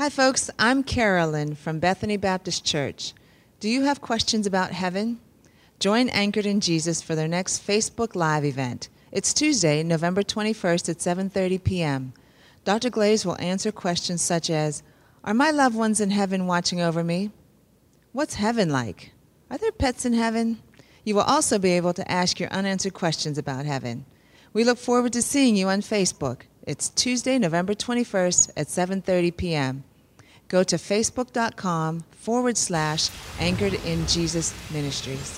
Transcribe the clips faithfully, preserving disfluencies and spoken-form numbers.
Hi, folks. I'm Carolyn from Bethany Baptist Church. Do you have questions about heaven? Join Anchored in Jesus for their next Facebook Live event. It's Tuesday, November twenty-first at seven thirty p.m. Doctor Glaze will answer questions such as, are my loved ones in heaven watching over me? What's heaven like? Are there pets in heaven? You will also be able to ask your unanswered questions about heaven. We look forward to seeing you on Facebook. It's Tuesday, November twenty-first at seven thirty p.m. Go to facebook.com forward slash Anchored in Jesus Ministries.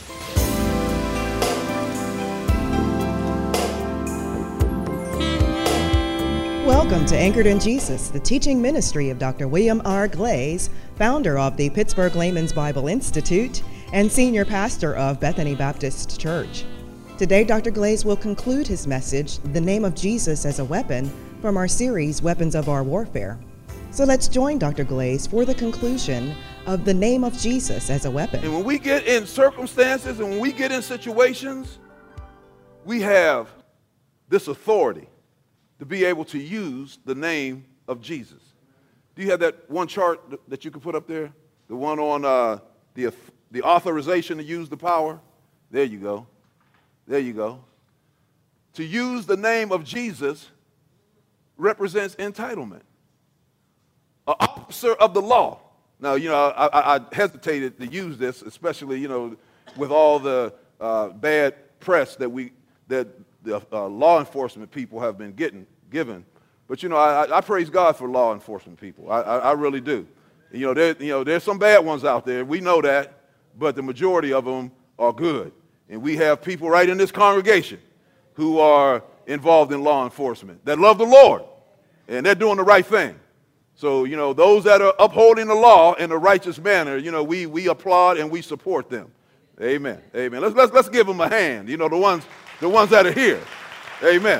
Welcome to Anchored in Jesus, the teaching ministry of Doctor William R. Glaze, founder of the Pittsburgh Layman's Bible Institute and senior pastor of Bethany Baptist Church. Today, Doctor Glaze will conclude his message, The Name of Jesus as a Weapon, from our series, Weapons of Our Warfare. So let's join Doctor Glaze for the conclusion of The Name of Jesus as a Weapon. And when we get in circumstances and when we get in situations, we have this authority to be able to use the name of Jesus. Do you have that one chart that you can put up there? The one on uh, the, the authorization to use the power? There you go. There you go. To use the name of Jesus represents entitlement. An officer of the law. Now, you know, I, I, I hesitated to use this, especially, you know, with all the uh, bad press that we that the uh, law enforcement people have been getting given. But you know, I, I praise God for law enforcement people. I, I, I really do. You know, there, you know, there's some bad ones out there. We know that, but the majority of them are good. And we have people right in this congregation who are involved in law enforcement that love the Lord, and they're doing the right thing. So, you know, those that are upholding the law in a righteous manner, you know, we we applaud and we support them. Amen. Amen. Let's let's let's give them a hand. You know, the ones the ones that are here. Amen.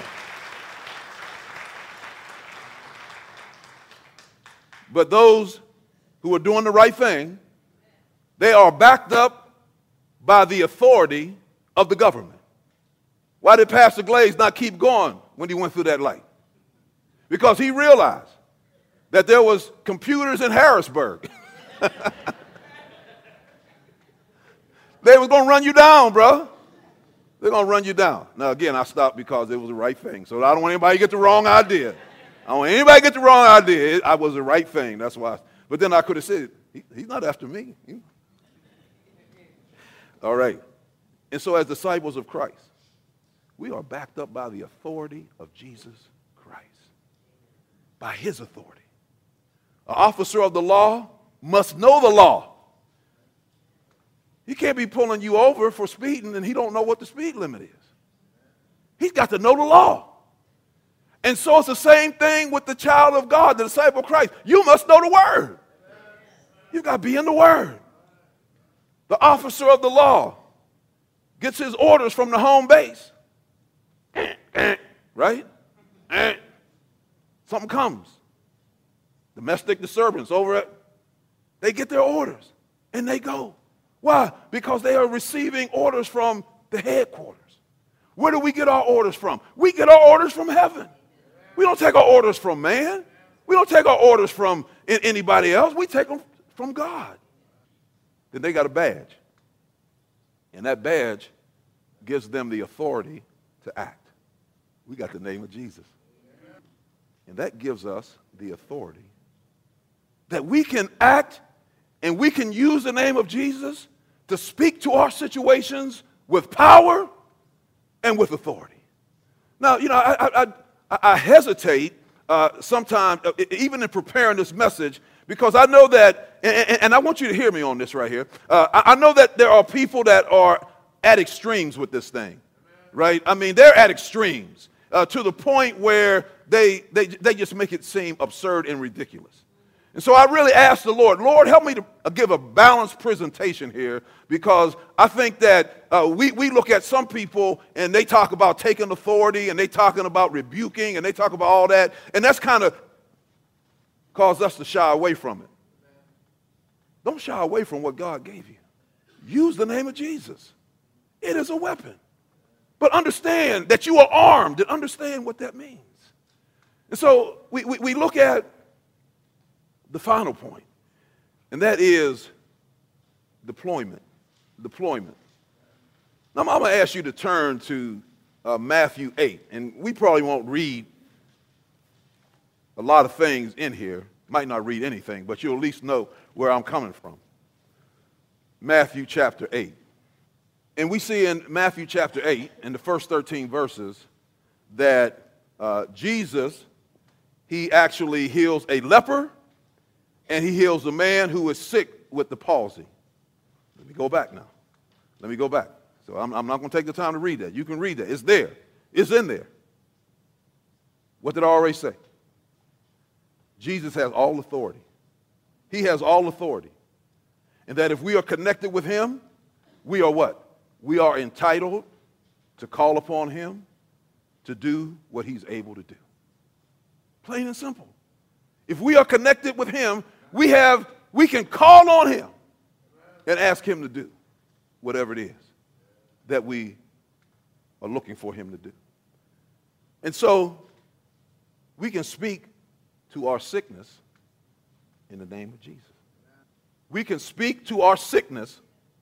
But those who are doing the right thing, they are backed up by the authority of the government. Why did Pastor Glaze not keep going when he went through that light? Because he realized that there was computers in Harrisburg. They was going to run you down, bro. They're going to run you down. Now, again, I stopped because it was the right thing. So I don't want anybody to get the wrong idea. I don't want anybody to get the wrong idea. I was the right thing. That's why. I, but then I could have said, he, he's not after me. He, all right. And so as disciples of Christ, we are backed up by the authority of Jesus Christ. By his authority. An officer of the law must know the law. He can't be pulling you over for speeding and he don't know what the speed limit is. He's got to know the law. And so it's the same thing with the child of God, the disciple of Christ. You must know the word. You've got to be in the word. The officer of the law gets his orders from the home base. Right? Something comes. Domestic disturbance over it. They get their orders and they go. Why? Because they are receiving orders from the headquarters. Where do we get our orders from? We get our orders from heaven. We don't take our orders from man. We don't take our orders from anybody else. We take them from God. Then they got a badge. And that badge gives them the authority to act. We got the name of Jesus. And that gives us the authority that we can act and we can use the name of Jesus to speak to our situations with power and with authority. Now, you know, I, I, I, I hesitate uh, sometimes, uh, even in preparing this message, because I know that, and, and I want you to hear me on this right here. Uh, I, I know that there are people that are at extremes with this thing, right? I mean, they're at extremes uh, to the point where they, they, they just make it seem absurd and ridiculous. And so I really asked the Lord, Lord, help me to give a balanced presentation here, because I think that uh, we, we look at some people and they talk about taking authority and they talking about rebuking and they talk about all that, and that's kind of caused us to shy away from it. Don't shy away from what God gave you. Use the name of Jesus. It is a weapon. But understand that you are armed and understand what that means. And so we, we, we look at the final point, and that is deployment. Deployment. Now, I'm going to ask you to turn to uh, Matthew eight, and we probably won't read a lot of things in here. Might not read anything, but you'll at least know where I'm coming from. Matthew chapter eight. And we see in Matthew chapter eight, in the first thirteen verses, that uh, Jesus, he actually heals a leper, and he heals a man who is sick with the palsy. Let me go back now. Let me go back. So I'm, I'm not going to take the time to read that. You can read that. It's there. It's in there. What did I already say? Jesus has all authority. He has all authority. And that if we are connected with him, we are what? We are entitled to call upon him to do what he's able to do. Plain and simple. If we are connected with him, we have we can call on him and ask him to do whatever it is that we are looking for him to do. And so we can speak to our sickness in the name of Jesus. We can speak to our sickness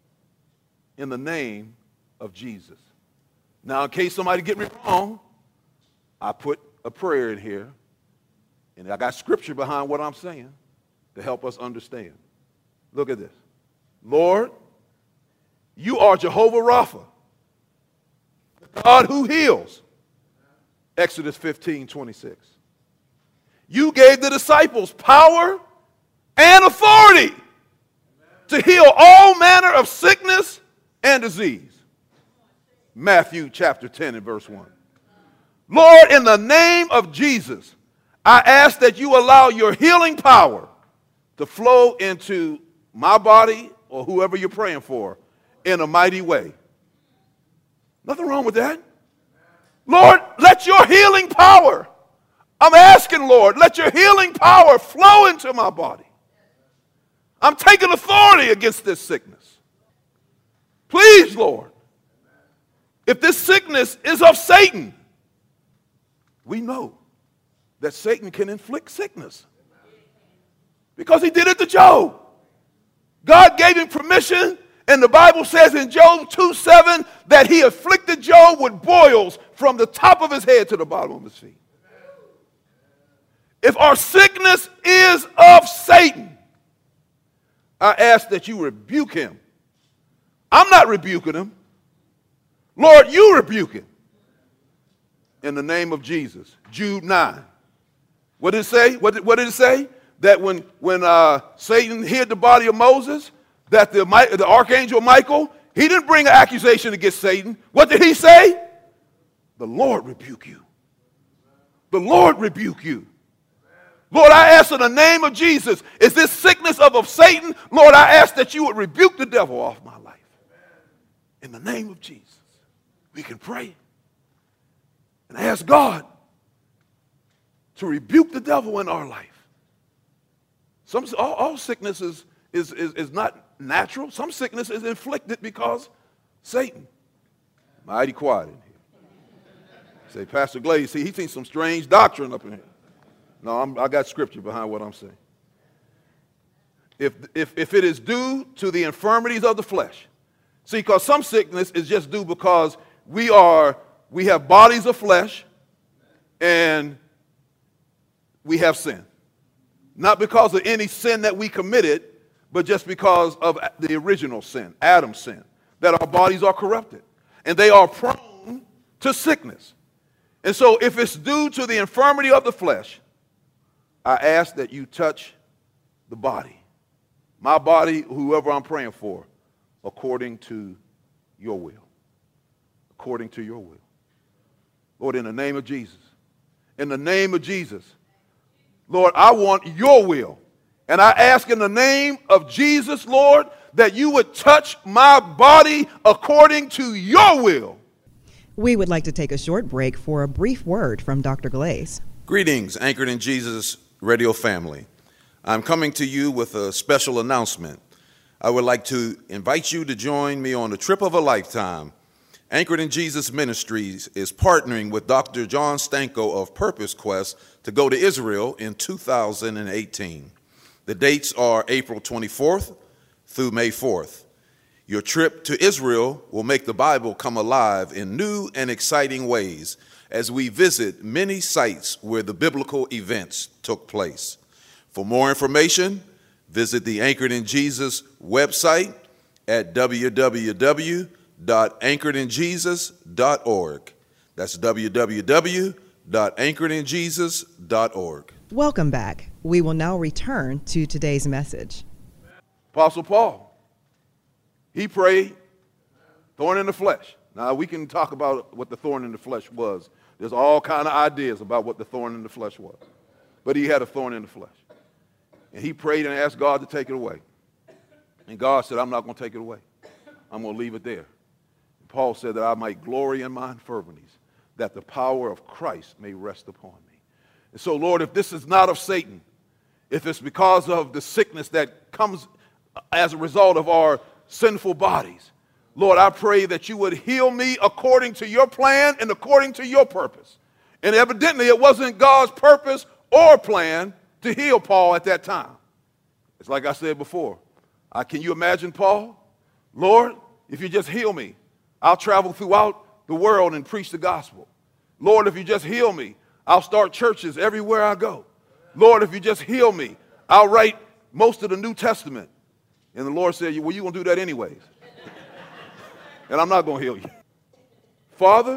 in the name of Jesus. Now, in case somebody get me wrong, I put a prayer in here, and I got scripture behind what I'm saying to help us understand. Look at this. Lord, you are Jehovah Rapha, the God who heals. Exodus fifteen twenty-six. You gave the disciples power and authority to heal all manner of sickness and disease. Matthew chapter ten and verse one. Lord, in the name of Jesus, I ask that you allow your healing power to flow into my body or whoever you're praying for in a mighty way. Nothing wrong with that. Lord, let your healing power, I'm asking, Lord, let your healing power flow into my body. I'm taking authority against this sickness. Please, Lord, if this sickness is of Satan, we know that Satan can inflict sickness because he did it to Job. God gave him permission, and the Bible says in Job two seven that he afflicted Job with boils from the top of his head to the bottom of his feet. If our sickness is of Satan, I ask that you rebuke him. I'm not rebuking him. Lord, you rebuke him. In the name of Jesus. Jude nine. What did it say? What did, what did it say? That when, when uh, Satan hid the body of Moses, that the, the archangel Michael, he didn't bring an accusation against Satan. What did he say? The Lord rebuke you. The Lord rebuke you. Lord, I ask in the name of Jesus, is this sickness of, of Satan? Lord, I ask that you would rebuke the devil off my life. In the name of Jesus, we can pray and ask God to rebuke the devil in our life. Some, all, all sickness is, is, is, is not natural. Some sickness is inflicted because Satan. Mighty quiet in here. Say, Pastor Glaze, see, he's seen some strange doctrine up in here. No, I'm, I got scripture behind what I'm saying. If, if, if it is due to the infirmities of the flesh, see, because some sickness is just due because we are, we have bodies of flesh and we have sin. Not because of any sin that we committed, but just because of the original sin, Adam's sin, that our bodies are corrupted and they are prone to sickness. And so if it's due to the infirmity of the flesh, I ask that you touch the body, my body, whoever I'm praying for, according to your will. According to your will. Lord, in the name of Jesus, in the name of Jesus, Lord, I want your will. And I ask in the name of Jesus, Lord, that you would touch my body according to your will. We would like to take a short break for a brief word from Doctor Glaze. Greetings, Anchored in Jesus radio family. I'm coming to you with a special announcement. I would like to invite you to join me on a trip of a lifetime. Anchored in Jesus Ministries is partnering with Doctor John Stanko of Purpose Quest to go to Israel in two thousand eighteen. The dates are April twenty-fourth through May fourth. Your trip to Israel will make the Bible come alive in new and exciting ways as we visit many sites where the biblical events took place. For more information, visit the Anchored in Jesus website at w w w dot anchored in jesus dot org. That's w w w dot anchored in jesus dot org. Welcome back. We will now return to today's message. Apostle Paul, he prayed, thorn in the flesh. Now, we can talk about what the thorn in the flesh was. There's all kind of ideas about what the thorn in the flesh was. But he had a thorn in the flesh. And he prayed and asked God to take it away. And God said, I'm not going to take it away. I'm going to leave it there. And Paul said that I might glory in my infirmities, that the power of Christ may rest upon me. And so, Lord, if this is not of Satan, if it's because of the sickness that comes as a result of our sinful bodies, Lord, I pray that you would heal me according to your plan and according to your purpose. And evidently it wasn't God's purpose or plan to heal Paul at that time. It's like I said before. Uh, can you imagine Paul? Lord, if you just heal me, I'll travel throughout the world and preach the gospel. Lord, if you just heal me, I'll start churches everywhere I go. Lord, if you just heal me, I'll write most of the New Testament. And the Lord said, well, you're going to do that anyways. And I'm not going to heal you. Father,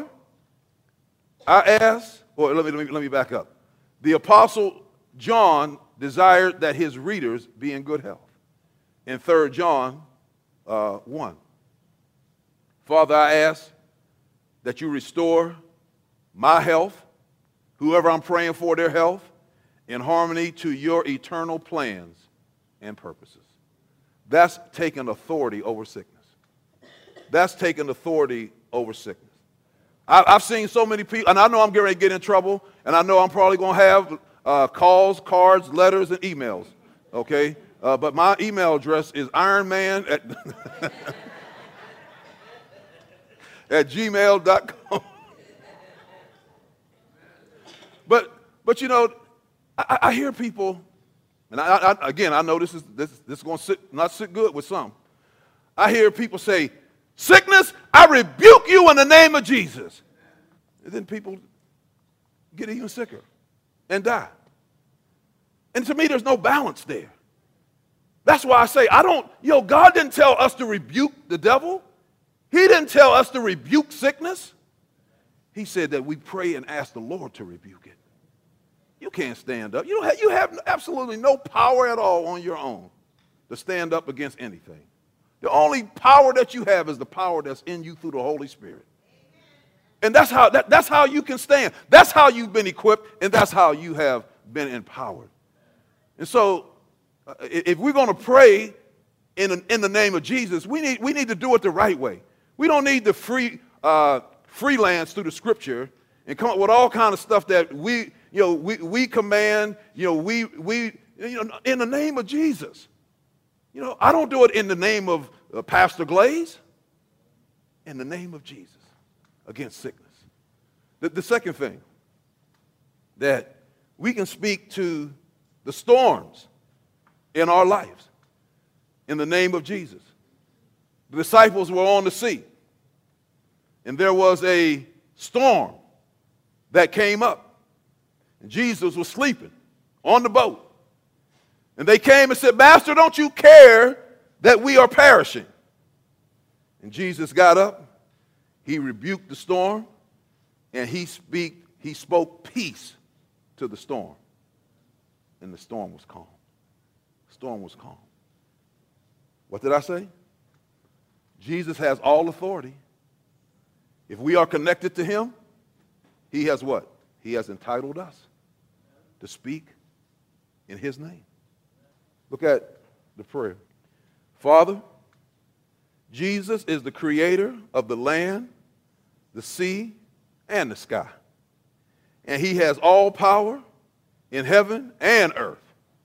I ask, or let me, let me, let me back up. The Apostle John desired that his readers be in good health. In Third John uh, one. Father, I ask that you restore my health, whoever I'm praying for their health, in harmony to your eternal plans and purposes. That's taking authority over sickness. That's taking authority over sickness. I, I've seen so many people, and I know I'm getting ready to get in trouble, and I know I'm probably going to have uh, calls, cards, letters, and emails, okay? Uh, but my email address is ironman at, at gmail dot com. But, but you know, I, I hear people, and I, I, again, I know this is this, this is going to sit, not sit good with some. I hear people say, sickness, I rebuke you in the name of Jesus. And then people get even sicker and die. And to me, there's no balance there. That's why I say, I don't, you know, God didn't tell us to rebuke the devil. He didn't tell us to rebuke sickness. He said that we pray and ask the Lord to rebuke it. You can't stand up. You don't have, you have absolutely no power at all on your own to stand up against anything. The only power that you have is the power that's in you through the Holy Spirit. And that's how, that, that's how you can stand. That's how you've been equipped, and that's how you have been empowered. And so, uh, if we're going to pray in, in the name of Jesus, we need, we need to do it the right way. We don't need to free, uh, freelance through the scripture and come up with all kind of stuff that we, you know, we, we command, you know, we, we, you know, in the name of Jesus. You know, I don't do it in the name of uh, Pastor Glaze. In the name of Jesus against sickness. The, the second thing, that we can speak to the storms in our lives in the name of Jesus. The disciples were on the sea, and there was a storm that came up, and Jesus was sleeping on the boat. And they came and said, Master, don't you care that we are perishing? And Jesus got up, he rebuked the storm, and he speak, he spoke peace to the storm. And the storm was calm. The storm was calm. What did I say? Jesus has all authority. If we are connected to him, he has what? He has entitled us to speak in his name. Look at the prayer. Father, Jesus is the creator of the land, the sea, and the sky. And he has all power in heaven and earth.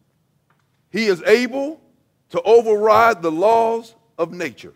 He is able to override the laws of nature.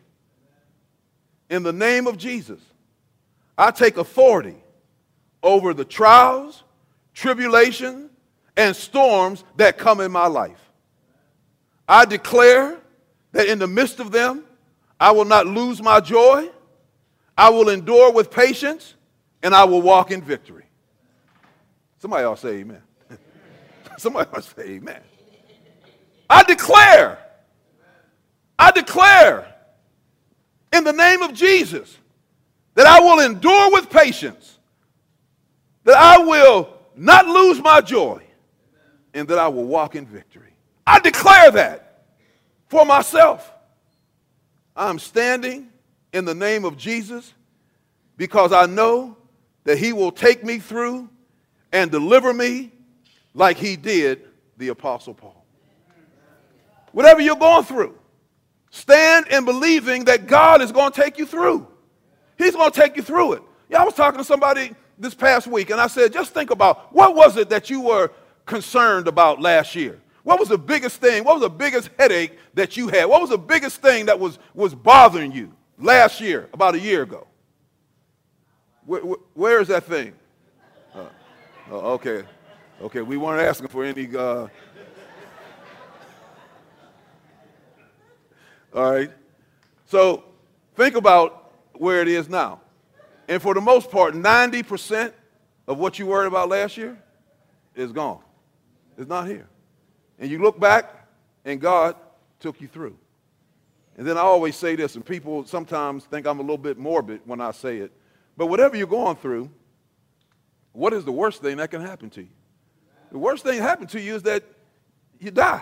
In the name of Jesus, I take authority over the trials, tribulations, and storms that come in my life. I declare that in the midst of them, I will not lose my joy. I will endure with patience, and I will walk in victory. Somebody else say amen. Somebody else say amen. I declare, I declare in the name of Jesus that I will endure with patience, that I will not lose my joy, and that I will walk in victory. I declare that for myself. I'm standing in the name of Jesus because I know that he will take me through and deliver me like he did the Apostle Paul. Whatever you're going through, stand in believing that God is going to take you through. He's going to take you through it. Yeah, I was talking to somebody this past week, and I said, just think about what was it that you were concerned about last year? What was the biggest thing? What was the biggest headache that you had? What was the biggest thing that was, was bothering you last year, about a year ago? Where, where, where is that thing? Uh, oh, okay. Okay, we weren't asking for any... Uh, all right. So think about where it is now. And for the most part, ninety percent of what you worried about last year is gone. It's not here. And you look back, and God took you through. And then I always say this, and people sometimes think I'm a little bit morbid when I say it, but whatever you're going through, what is the worst thing that can happen to you? The worst thing that happen to you is that you die.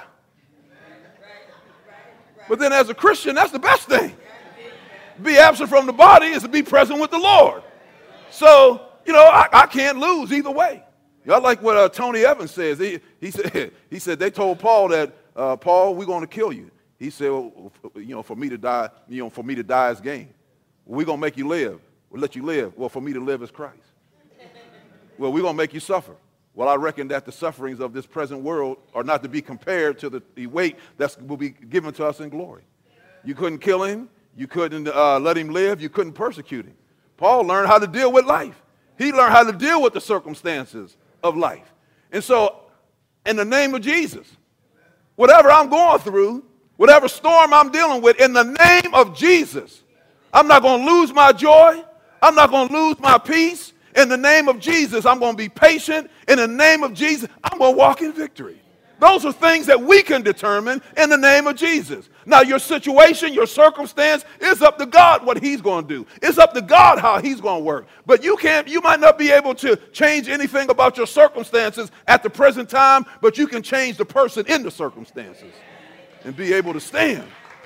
But then as a Christian, that's the best thing. Be absent from the body is to be present with the Lord. So, you know, I, I can't lose either way. Y'all like what uh, Tony Evans says. He, he said, he said they told Paul that, uh, Paul, we're going to kill you. He said, well, you know, for me to die, you know, for me to die is gain. We're going to make you live. We'll let you live. Well, for me to live is Christ. Well, we're going to make you suffer. Well, I reckon that the sufferings of this present world are not to be compared to the, the weight that will be given to us in glory. You couldn't kill him. You couldn't uh, let him live. You couldn't persecute him. Paul learned how to deal with life. He learned how to deal with the circumstances of life. And so, in the name of Jesus, whatever I'm going through, whatever storm I'm dealing with, in the name of Jesus, I'm not going to lose my joy. I'm not going to lose my peace. In the name of Jesus, I'm going to be patient. In the name of Jesus, I'm going to walk in victory. Those are things that we can determine in the name of Jesus. Now, your situation, your circumstance, it's up to God what he's going to do. It's up to God how he's going to work. But you can't, you might not be able to change anything about your circumstances at the present time, but you can change the person in the circumstances and be able to stand.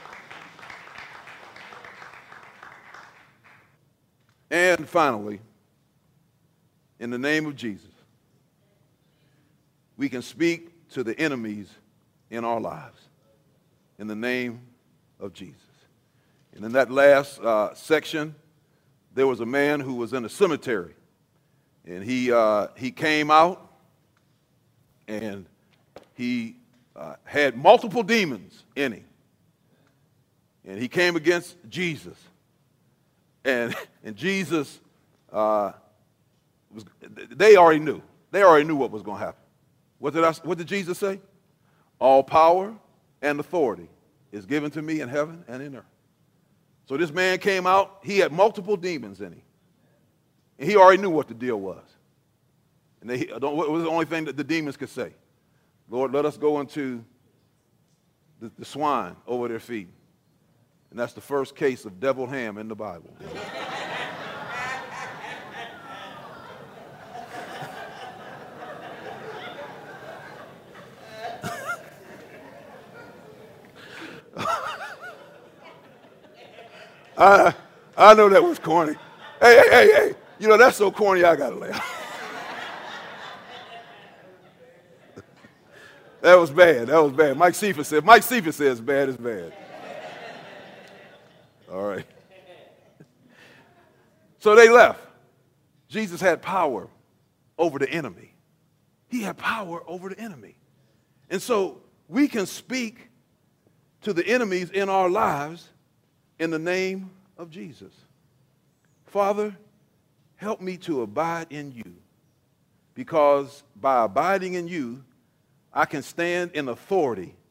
And finally, in the name of Jesus, we can speak to the enemies in our lives in the name of Jesus. And in that last uh, section, there was a man who was in a cemetery, and he uh, he came out, and he uh, had multiple demons in him, and he came against Jesus, and and Jesus, uh, was, they already knew, they already knew what was going to happen. What did I, what did Jesus say? All power and authority is given to me in heaven and in earth. So this man came out. He had multiple demons in him. And he already knew what the deal was. And they, what was the only thing that the demons could say? Lord, let us go into the, the swine over their feet. And that's the first case of deviled ham in the Bible. I, I know that was corny. Hey, hey, hey, hey. You know, that's so corny, I got to laugh. That was bad. That was bad. Mike Cephas said, Mike Cephas says bad is bad. All right. So they left. Jesus had power over the enemy. He had power over the enemy. And so we can speak to the enemies in our lives in the name of Jesus. Father, help me to abide in you, because by abiding in you, I can stand in authority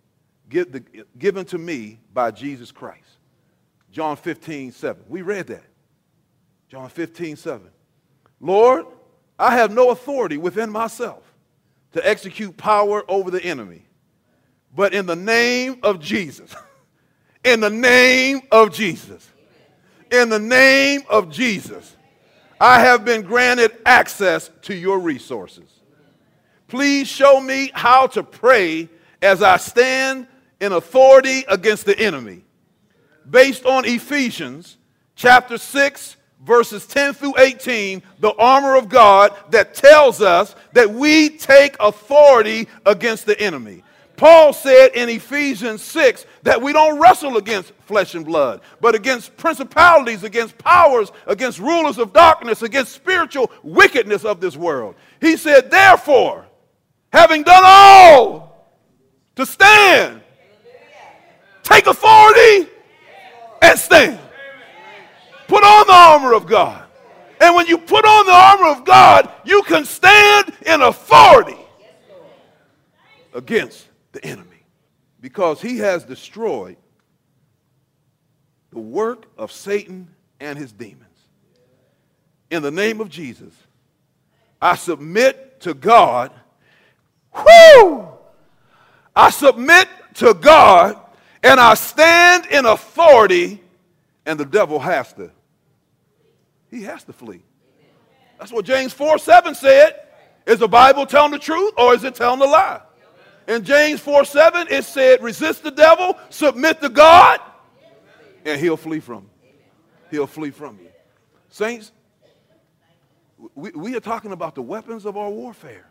give the, given to me by Jesus Christ. John fifteen, seven. We read that. John fifteen, seven. Lord, I have no authority within myself to execute power over the enemy. But in the name of Jesus, in the name of Jesus, in the name of Jesus, I have been granted access to your resources. Please show me how to pray as I stand in authority against the enemy. Based on Ephesians chapter six, verses ten through eighteen, the armor of God that tells us that we take authority against the enemy. Paul said in Ephesians six that we don't wrestle against flesh and blood, but against principalities, against powers, against rulers of darkness, against spiritual wickedness of this world. He said, therefore, having done all to stand, take authority and stand. Put on the armor of God. And when you put on the armor of God, you can stand in authority against the enemy, because he has destroyed the work of Satan and his demons. In the name of Jesus, I submit to God. Whoo! I submit to God, and I stand in authority, and the devil has to. He has to flee. That's what James four seven said. Is the Bible telling the truth, or is it telling a lie? In James four seven, it said, resist the devil, submit to God, and he'll flee from you. He'll flee from you. Saints, we, we are talking about the weapons of our warfare.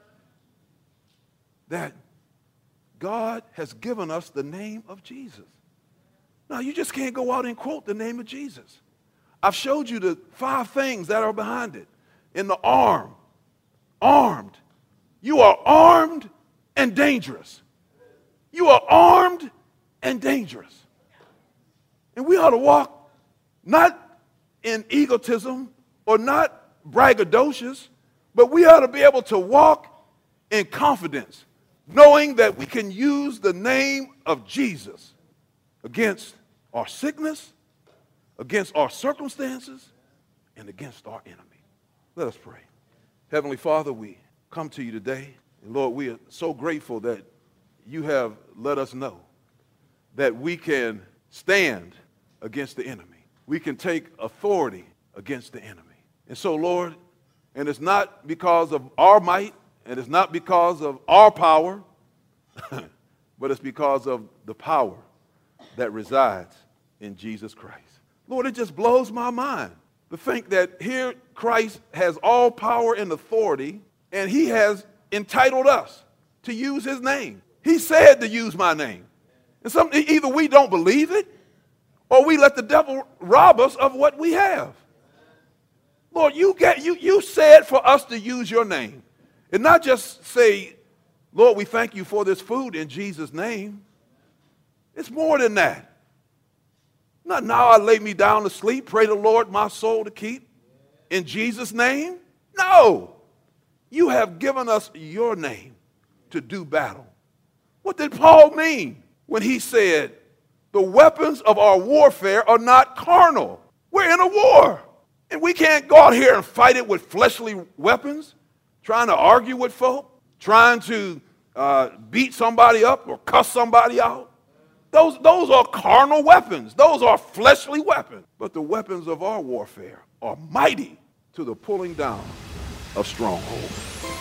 That God has given us the name of Jesus. Now, you just can't go out and quote the name of Jesus. I've showed you the five things that are behind it. In the arm, armed. You are armed and dangerous. You are armed and dangerous. And we ought to walk not in egotism or not braggadocious, but we ought to be able to walk in confidence, knowing that we can use the name of Jesus against our sickness, against our circumstances, and against our enemy. Let us pray. Heavenly Father, we come to you today. And Lord, we are so grateful that you have let us know that we can stand against the enemy. We can take authority against the enemy. And so, Lord, and it's not because of our might, and it's not because of our power, but it's because of the power that resides in Jesus Christ. Lord, it just blows my mind to think that here Christ has all power and authority, and he has entitled us to use his name. He said to use my name. And some, either we don't believe it, or we let the devil rob us of what we have. Lord, you, get, you, you said for us to use your name. And not just say, Lord, we thank you for this food in Jesus' name. It's more than that. Not now I lay me down to sleep, pray the Lord my soul to keep in Jesus' name. No. You have given us your name to do battle. What did Paul mean when he said, the weapons of our warfare are not carnal? We're in a war. And we can't go out here and fight it with fleshly weapons, trying to argue with folk, trying to uh, beat somebody up or cuss somebody out. Those, those are carnal weapons. Those are fleshly weapons. But the weapons of our warfare are mighty to the pulling down of strongholds.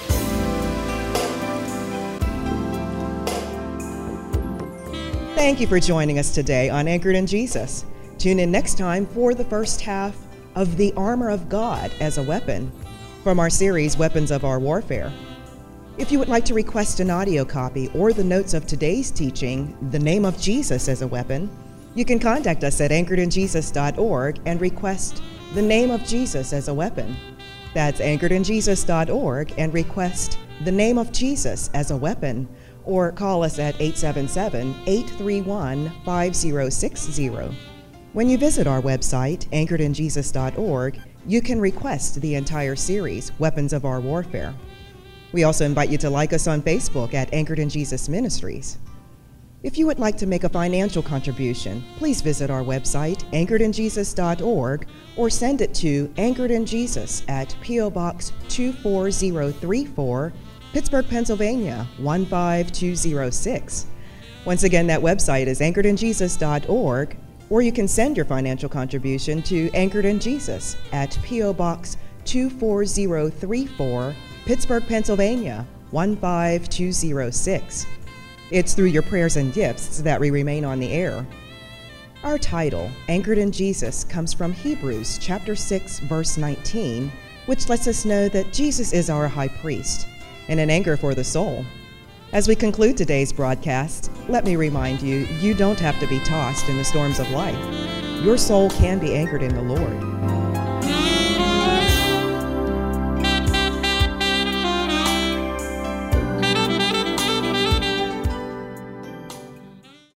Thank you for joining us today on Anchored in Jesus. Tune in next time for the first half of The Armor of God as a Weapon from our series, Weapons of Our Warfare. If you would like to request an audio copy or the notes of today's teaching, The Name of Jesus as a Weapon, you can contact us at anchored in jesus dot org and request The Name of Jesus as a Weapon. That's anchored in jesus dot org and request The Name of Jesus as a Weapon, or call us at eight seven seven, eight three one, five zero six zero. When you visit our website, anchored in jesus dot org, you can request the entire series, Weapons of Our Warfare. We also invite you to like us on Facebook at Anchored in Jesus Ministries. If you would like to make a financial contribution, please visit our website, anchored in jesus dot org, or send it to Anchored in Jesus at P O Box two four zero three four, Pittsburgh, Pennsylvania one five two zero six. Once again, that website is anchored in jesus dot org, or you can send your financial contribution to Anchored in Jesus at P O Box two four zero three four, Pittsburgh, Pennsylvania one five two zero six. It's through your prayers and gifts that we remain on the air. Our title, Anchored in Jesus, comes from Hebrews chapter six, verse nineteen, which lets us know that Jesus is our high priest and an anchor for the soul. As we conclude today's broadcast, let me remind you, you don't have to be tossed in the storms of life. Your soul can be anchored in the Lord.